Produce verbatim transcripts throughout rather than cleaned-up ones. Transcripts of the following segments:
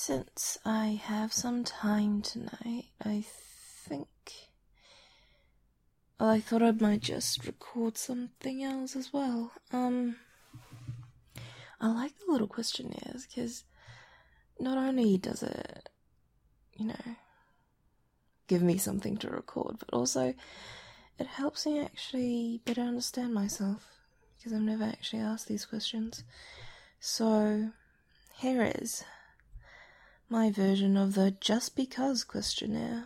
since I have some time tonight, I think... Well, I thought I might just record something else as well. Um, I like the little questionnaires, because not only does it, you know, give me something to record, but also it helps me actually better understand myself, because I've never actually asked these questions. So, here is my version of the Just Because questionnaire.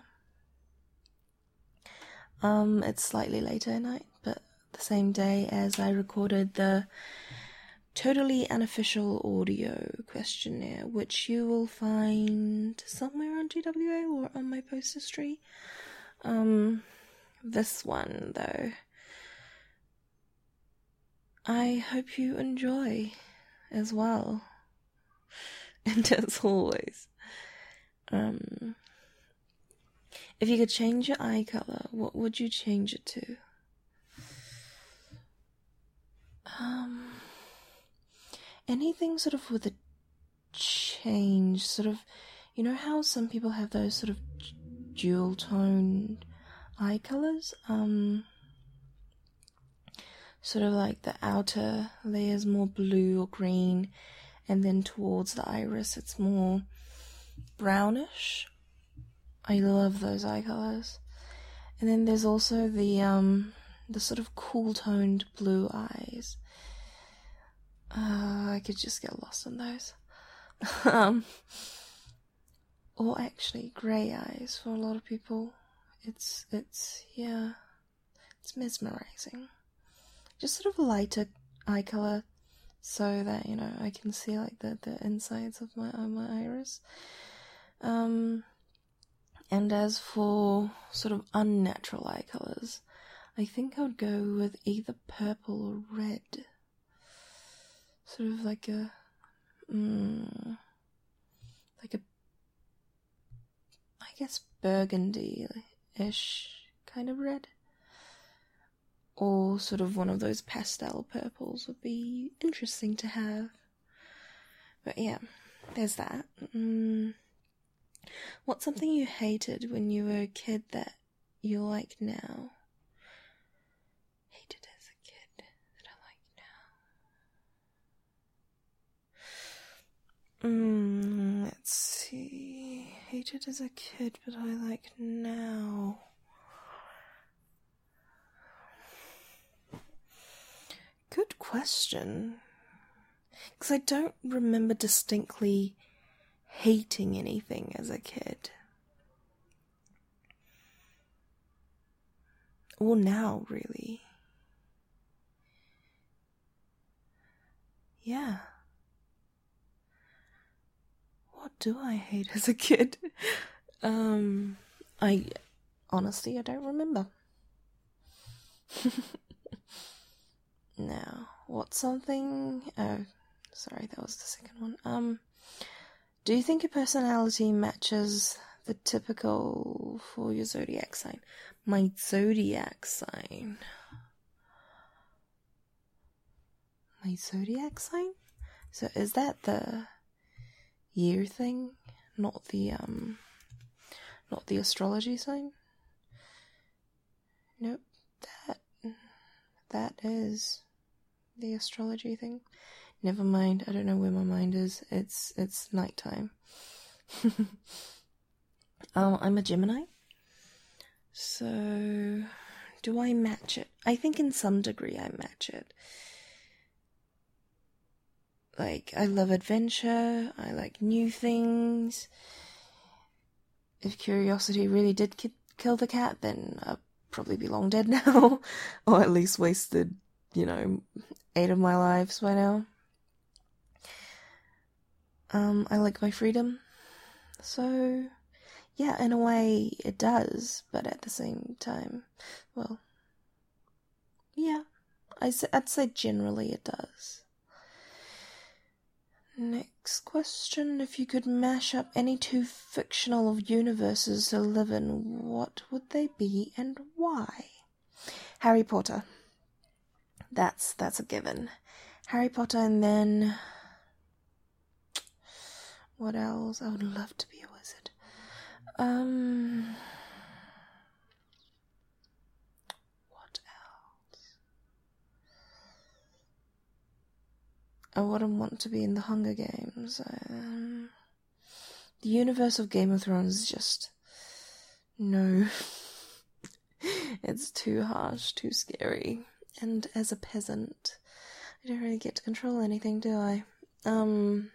Um, it's slightly later at night, but the same day as I recorded the totally unofficial audio questionnaire, which you will find somewhere on G W A or on my post history. Um, this one, though, I hope you enjoy as well. And as always, um, if you could change your eye colour, what would you change it to? Um, anything sort of with a change, sort of, you know how some people have those sort of dual-toned eye colours? Um, sort of like the outer layer's more blue or green, and then towards the iris it's more brownish. I love those eye colours. And then there's also the um the sort of cool toned blue eyes. Uh, I could just get lost in those. um, or actually grey eyes for a lot of people. It's it's yeah, it's mesmerising. Just sort of a lighter eye colour, so that, you know, I can see like the, the insides of my of my iris. Um, and as for sort of unnatural eye colours, I think I would go with either purple or red. Sort of like a, mm, like a, I guess burgundy-ish kind of red. Or sort of one of those pastel purples would be interesting to have. But yeah, there's that. Mm. What's something you hated when you were a kid that you like now? Hated as a kid that I like now. Mm, let's see. Hated as a kid, but I like now. Good question. Because I don't remember distinctly hating anything as a kid. Or now, really. Yeah. What do I hate as a kid? um, I, honestly, I don't remember. Now, what's something... Oh, sorry, that was the second one. Um, do you think your personality matches the typical for your zodiac sign? My zodiac sign. My zodiac sign? So is that the year thing? Not the, um, not the astrology sign? Nope, that, that is the astrology thing. Never mind, I don't know where my mind is. It's it's nighttime. um, I'm a Gemini. So, do I match it? I think in some degree I match it. Like, I love adventure, I like new things. If curiosity really did ki- kill the cat, then I'd probably be long dead now. Or at least wasted, you know, eight of my lives by now. Um, I like my freedom. So, yeah, in a way it does, but at the same time, well, yeah, I say, I'd say generally it does. Next question. If you could mash up any two fictional universes to live in, what would they be and why? Harry Potter. That's, that's a given. Harry Potter, and then... What else? I would love to be a wizard. Um, what else? I wouldn't want to be in the Hunger Games. Um, the universe of Game of Thrones is just... no. It's too harsh, too scary. And as a peasant, I don't really get to control anything, do I? Um...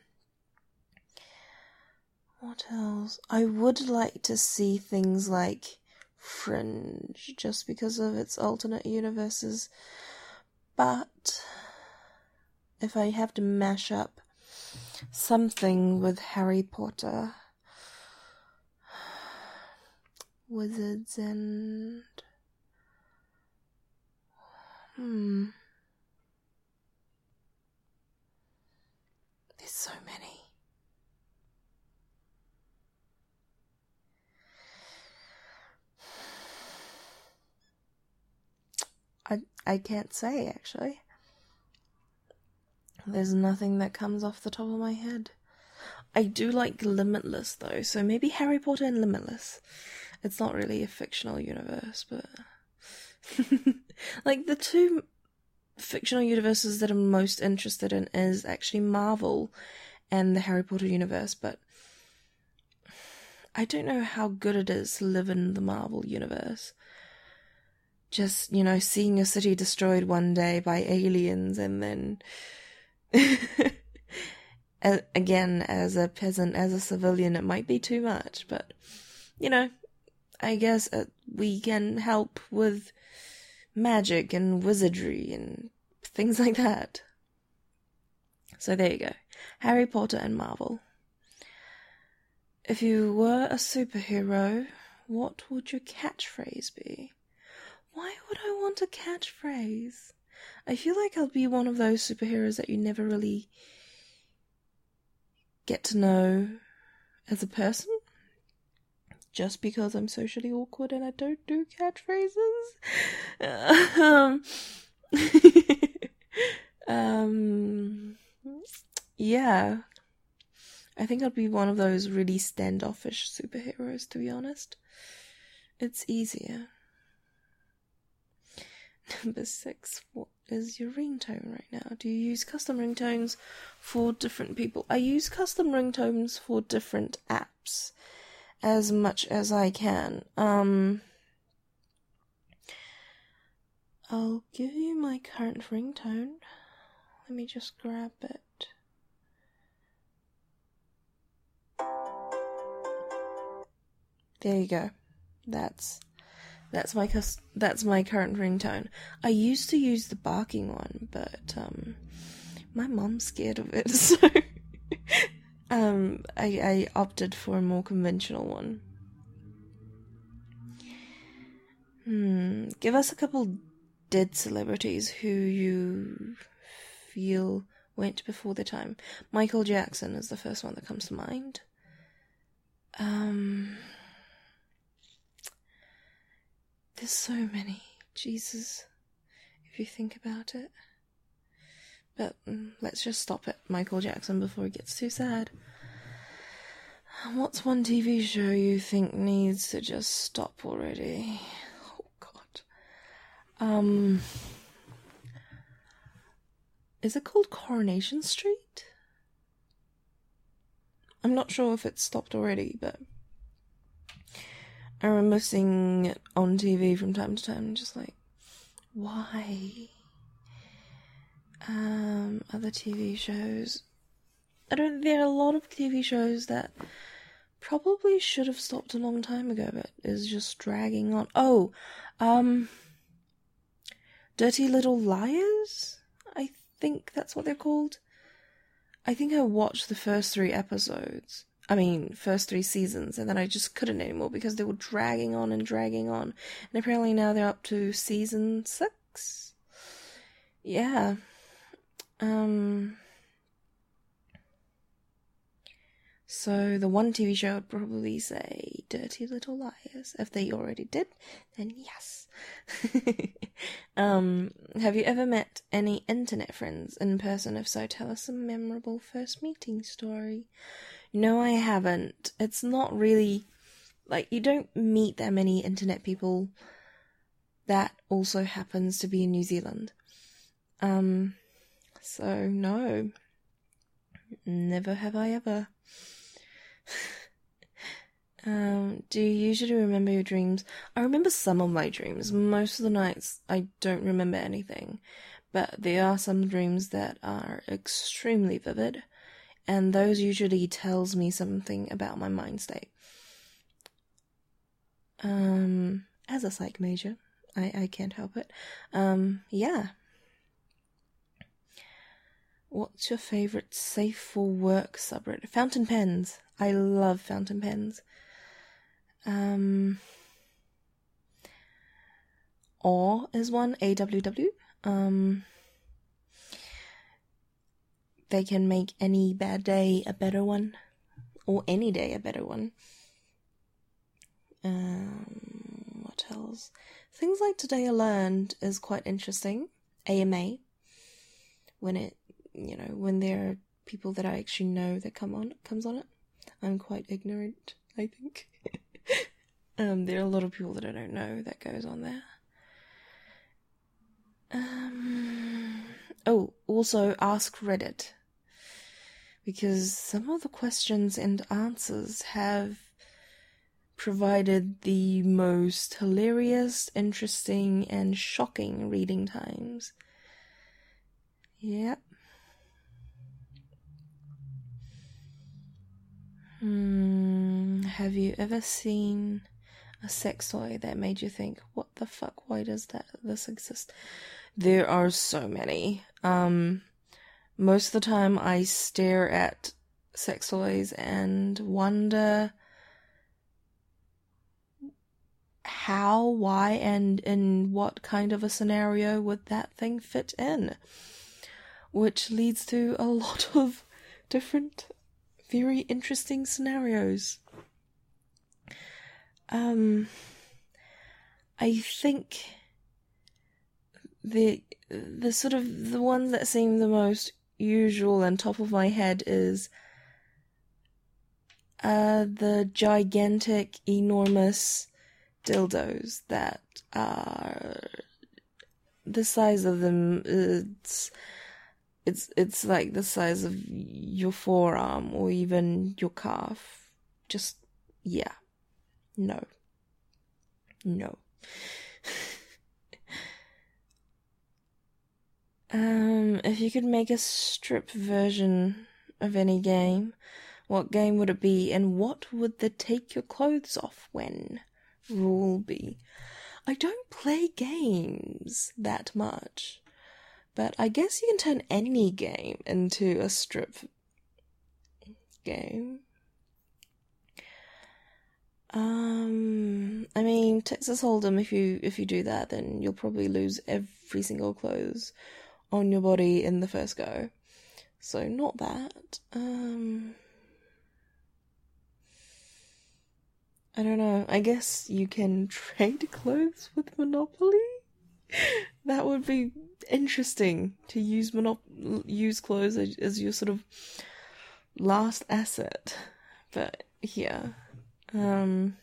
What else? I would like to see things like Fringe, just because of its alternate universes. But if I have to mash up something with Harry Potter, wizards, and... Hmm... There's so many. I, I can't say, actually. There's nothing that comes off the top of my head. I do like Limitless, though, so maybe Harry Potter and Limitless. It's not really a fictional universe, but... like, the two fictional universes that I'm most interested in is actually Marvel and the Harry Potter universe, but I don't know how good it is to live in the Marvel universe. Just, you know, seeing a city destroyed one day by aliens, and then... again, as a peasant, as a civilian, it might be too much, but, you know, I guess uh, we can help with magic and wizardry and things like that. So there you go. Harry Potter and Marvel. If you were a superhero, what would your catchphrase be? Why would I want a catchphrase? I feel like I'll be one of those superheroes that you never really get to know as a person. Just because I'm socially awkward and I don't do catchphrases. um, um, yeah. I think I'd be one of those really standoffish superheroes, to be honest. It's easier. Number six, what is your ringtone right now? Do you use custom ringtones for different people? I use custom ringtones for different apps as much as I can. Um, I'll give you my current ringtone. Let me just grab it. There you go. That's that's my cus- that's my current ringtone. I used to use the barking one, but um, my mom's scared of it, so um, I I opted for a more conventional one. Hmm. Give us a couple dead celebrities who you feel went before their time. Michael Jackson is the first one that comes to mind. Um. There's so many, Jesus, if you think about it. But mm, let's just stop at Michael Jackson before it gets too sad. What's one T V show you think needs to just stop already? Oh, God. Um, is it called Coronation Street? I'm not sure if it's stopped already, but I remember seeing it on T V from time to time, just like, why? Um, other T V shows. I don't, there are a lot of T V shows that probably should have stopped a long time ago, but is just dragging on. Oh, um, Dirty Little Liars? I think that's what they're called. I think I watched the first three episodes. I mean, first three seasons, and then I just couldn't anymore because they were dragging on and dragging on. And apparently now they're up to season six? Yeah. Um... So the one T V show I'd probably say Dirty Little Liars. If they already did, then yes. um, have you ever met any internet friends in person? If so, tell us a memorable first meeting story. No, I haven't. It's not really, like, you don't meet that many internet people that also happens to be in New Zealand. Um, so no. Never have I ever. um, do you usually remember your dreams? I remember some of my dreams. Most of the nights I don't remember anything. But there are some dreams that are extremely vivid. And those usually tells me something about my mind state. Um, as a psych major, I, I can't help it. Um, yeah. What's your favourite safe for work subreddit? Fountain pens. I love fountain pens. Um, Aw is one, A W W. Um, they can make any bad day a better one, or any day a better one. Um, what else? Things like Today I Learned is quite interesting. A M A. When it, you know, when there are people that I actually know that come on, comes on it. I'm quite ignorant, I think. um, there are a lot of people that I don't know that goes on there. Um, oh, also Ask Reddit. Because some of the questions and answers have provided the most hilarious, interesting, and shocking reading times. Yep. Hmm. Have you ever seen a sex toy that made you think, what the fuck, why does that this exist? There are so many. Um, most of the time I stare at sex toys and wonder how, why, and in what kind of a scenario would that thing fit in? Which leads to a lot of different, very interesting scenarios. Um, I think the the sort of the ones that seem the most usual and top of my head is uh the gigantic, enormous dildos that are the size of them. It's it's it's like the size of your forearm or even your calf. Just yeah, no, no. Um, if you could make a strip version of any game, what game would it be, and what would the take your clothes off when rule be? I don't play games that much, but I guess you can turn any game into a strip game. Um, I mean, Texas Hold'em, if you if you do that, then you'll probably lose every single clothes on your body in the first go. So not that. Um, I don't know. I guess you can trade clothes with Monopoly. That would be interesting to use monop- use clothes as, as your sort of last asset. But yeah. Um,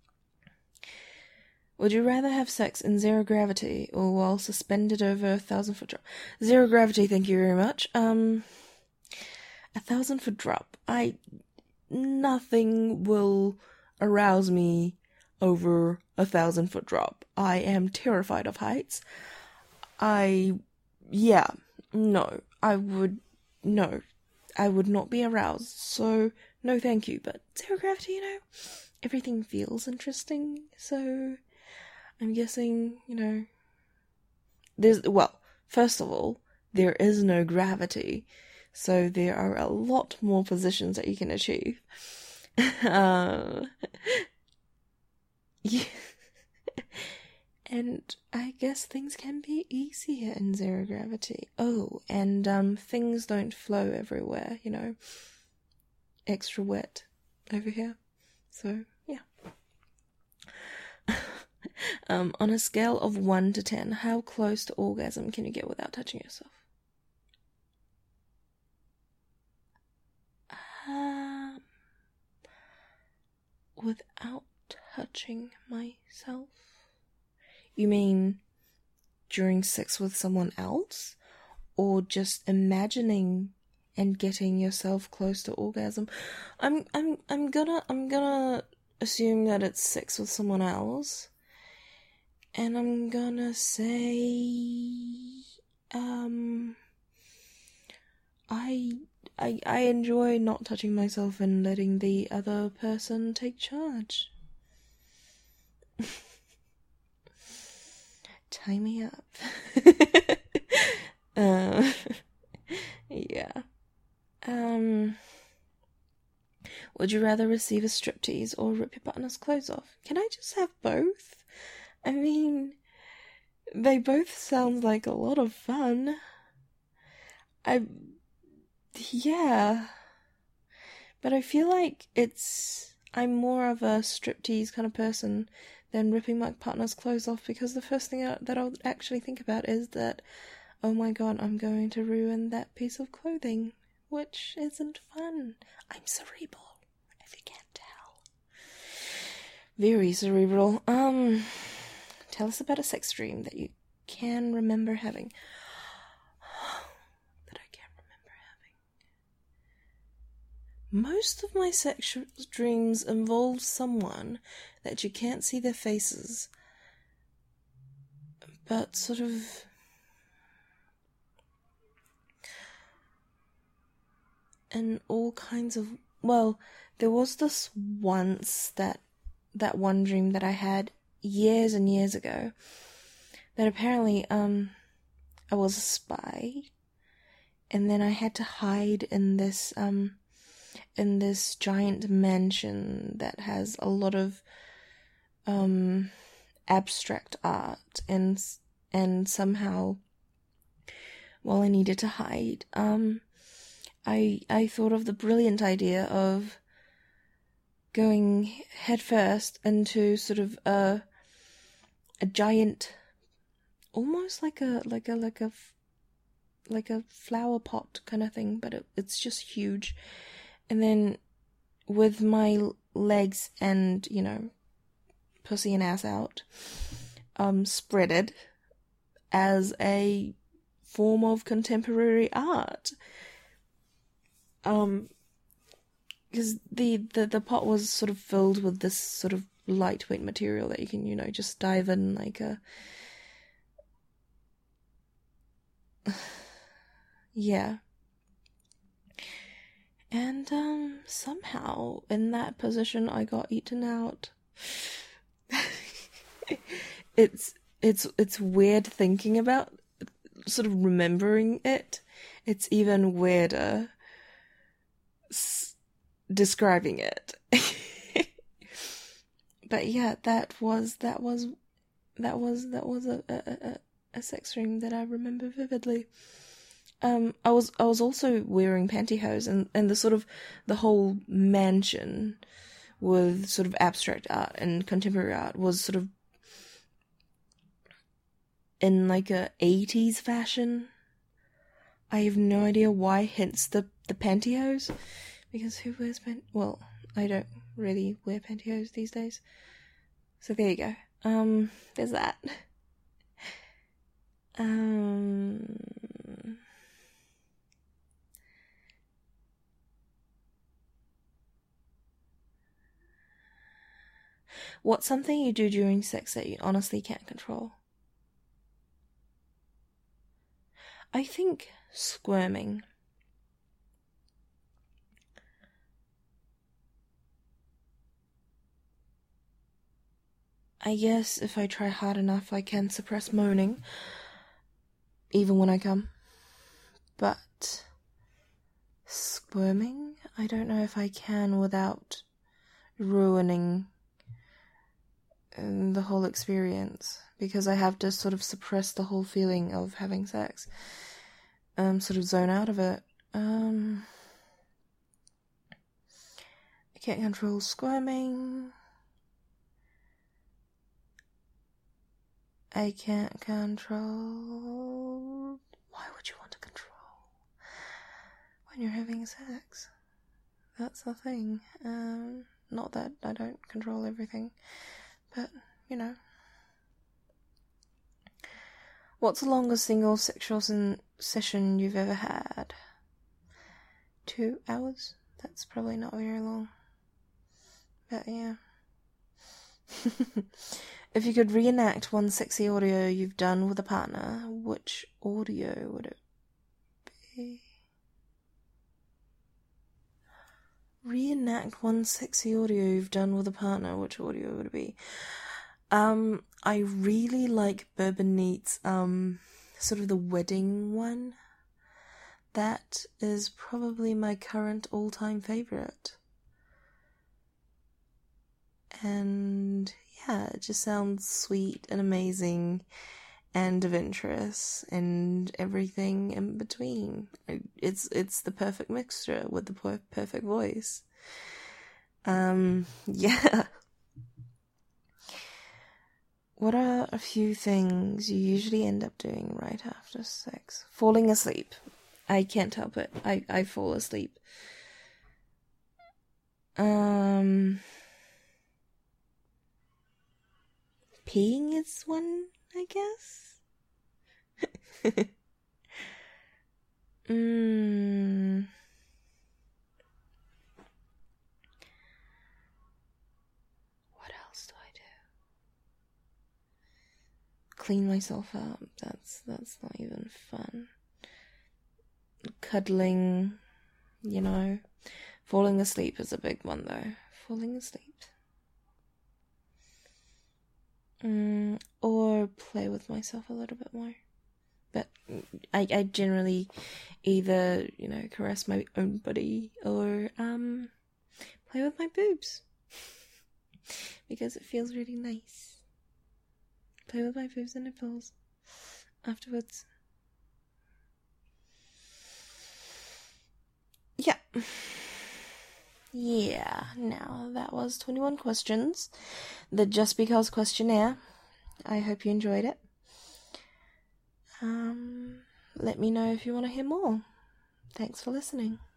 would you rather have sex in zero gravity or while suspended over a thousand foot drop? Zero gravity, thank you very much. Um, a thousand foot drop. I, nothing will arouse me over a thousand foot drop. I am terrified of heights. I, yeah, no, I would, no, I would not be aroused. So, no thank you. But zero gravity, you know, everything feels interesting, so I'm guessing, you know, there's, well, first of all, there is no gravity, so there are a lot more positions that you can achieve. uh, yeah. And I guess things can be easier in zero gravity. Oh, and um, things don't flow everywhere, you know, extra wet over here, so yeah. Um, on a scale of one to ten, how close to orgasm can you get without touching yourself? Um, without touching myself? You mean during sex with someone else? Or just imagining and getting yourself close to orgasm? I'm I'm I'm gonna I'm gonna assume that it's sex with someone else. And I'm gonna say um I I I enjoy not touching myself and letting the other person take charge. Tie me up. uh, yeah. Um. Would you rather receive a striptease or rip your partner's clothes off? Can I just have both? I mean, they both sound like a lot of fun. I, yeah. But I feel like it's, I'm more of a striptease kind of person than ripping my partner's clothes off, because the first thing I, that I'll actually think about is that, oh my god, I'm going to ruin that piece of clothing, which isn't fun. I'm cerebral, if you can't tell. Very cerebral. Um, tell us about a sex dream that you can remember having. That I can remember having. Most of my sexual dreams involve someone that you can't see their faces, but sort of in all kinds of, well, there was this once that that one dream that I had years and years ago, that apparently um I was a spy, and then I had to hide in this um in this giant mansion that has a lot of um abstract art, and and somehow, while I needed to hide, um I I thought of the brilliant idea of going headfirst into sort of a a giant, almost like a like a like a like a flower pot kind of thing, but it, it's just huge. And then with my legs and, you know, pussy and ass out, um, spread it as a form of contemporary art. Um, because the, the, the pot was sort of filled with this sort of lightweight material that you can, you know, just dive in like a... yeah. And, um, somehow, in that position, I got eaten out. it's, it's, it's weird thinking about, sort of remembering it. It's even weirder s- describing it. But yeah, that was, that was, that was, that was a, a, a, a sex dream that I remember vividly. Um, I was I was also wearing pantyhose, and, and the sort of the whole mansion with sort of abstract art and contemporary art was sort of in like a eighties fashion. I have no idea why, hence the, the pantyhose, because who wears pant? Well, I don't really wear pantyhose these days. So there you go. Um, there's that. Um... What's something you do during sex that you honestly can't control? I think squirming. I guess if I try hard enough, I can suppress moaning, even when I come. But squirming? I don't know if I can without ruining the whole experience, because I have to sort of suppress the whole feeling of having sex. Um, sort of zone out of it. Um, I can't control squirming. I can't control... Why would you want to control when you're having sex? That's the thing. Um, Not that I don't control everything, but, you know. What's the longest single sexual sen- session you've ever had? Two hours? That's probably not very long. But yeah. If you could reenact one sexy audio you've done with a partner, which audio would it be? Reenact one sexy audio you've done with a partner, which audio would it be? Um, I really like Bourbon Neat's, um, sort of the wedding one. That is probably my current all-time favourite. And yeah, it just sounds sweet and amazing and adventurous and everything in between. It's it's the perfect mixture with the per- perfect voice. Um, yeah. What are a few things you usually end up doing right after sex? Falling asleep. I can't help it. I, I fall asleep. Um, peeing is one, I guess. mm. What else do I do? Clean myself up. That's that's not even fun. Cuddling, you know. Falling asleep is a big one, though. Falling asleep. Mm, or play with myself a little bit more. But I, I generally either, you know, caress my own body or um play with my boobs. Because it feels really nice. Play with my boobs and nipples afterwards. Yeah. Yeah, now that was twenty-one questions. The Just Because questionnaire. I hope you enjoyed it. Um, let me know if you want to hear more. Thanks for listening.